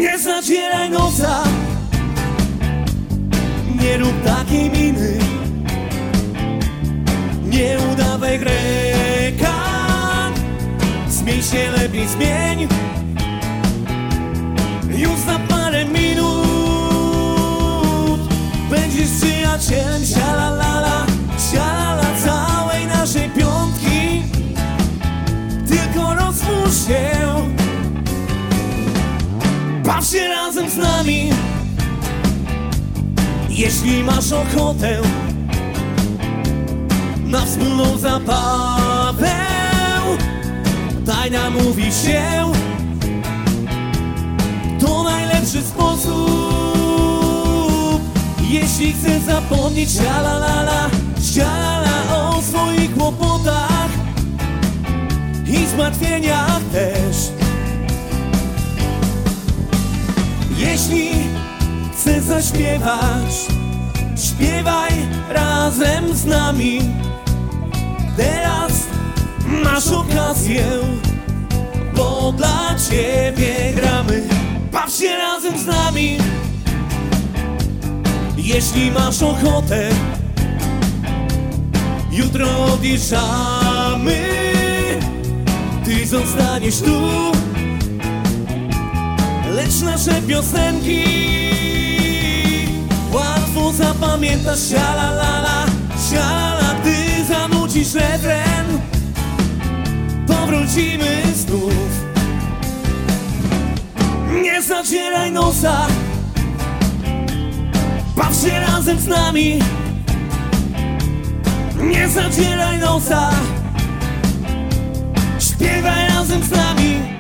Nie zacieraj nosa, nie rób takiej miny, nie udawaj Greka, zmień się lepiej, zmień. Już za parę minut będziesz przyjacielem, sialalala, sialala całej naszej piątki. Tylko rozłóż się, baw się razem z nami. Jeśli masz ochotę na wspólną zabawę, daj namówić się. To najlepszy sposób. Jeśli chcesz zapomnieć sialalala, sialala o swoich kłopotach i zmartwieniach też. Jeśli chcesz zaśpiewać, śpiewaj razem z nami. Teraz masz okazję, bo dla ciebie gramy. Baw się razem z nami. Jeśli masz ochotę, jutro odjeżdżamy. Ty zostaniesz tu, lecz nasze piosenki łatwo zapamiętasz. Sialalala, sialala, ty zanucisz refren, powrócimy znów. Nie zacieraj nosa, baw się razem z nami. Nie zacieraj nosa, śpiewaj razem z nami.